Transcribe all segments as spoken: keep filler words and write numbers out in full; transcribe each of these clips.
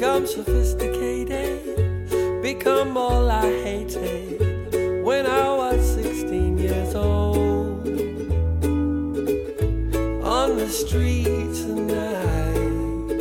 become sophisticated, become all I hated when I was sixteen years old. On the streets at night,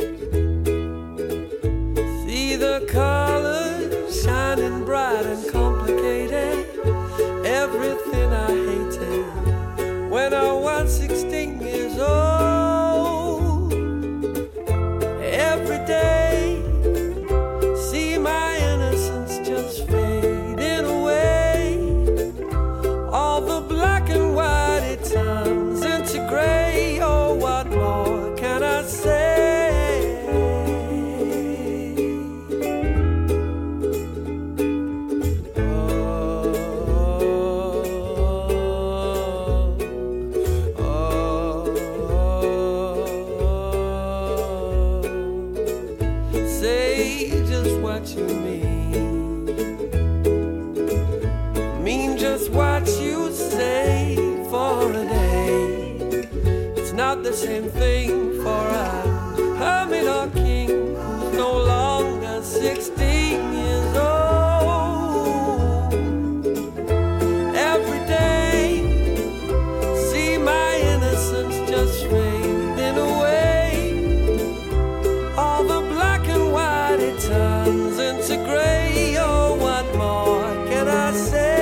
see the colors shining bright and complicated, everything I hated when I was sixteen years old. Every day, see my innocence just fading away. All the black and white, it turns into gray. Oh, what more can I say? Say just what you mean, mean just what you say for a day. It's not the same thing for a hermit or king who's no longer sixteen years old. Every day, see my innocence just fading away. All the black and white, it turns into gray. Oh, what more can I say?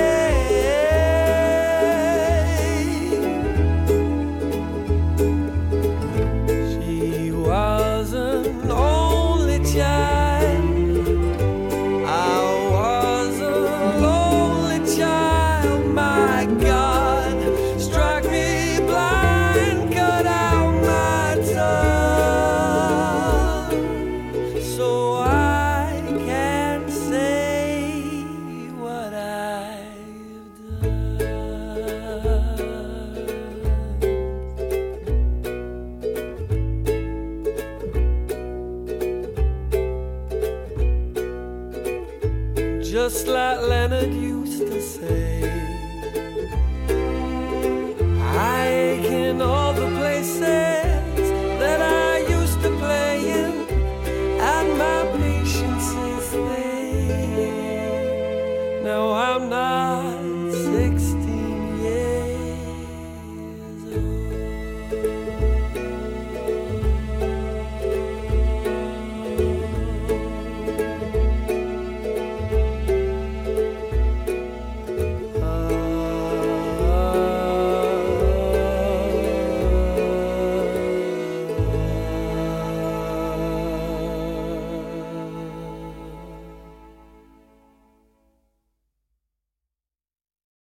She was an only child, I was a lonely child. My God, struck me blind, cut out my tongue, so I can't say what I've done. Just like Leonard used to say, I ache in all the places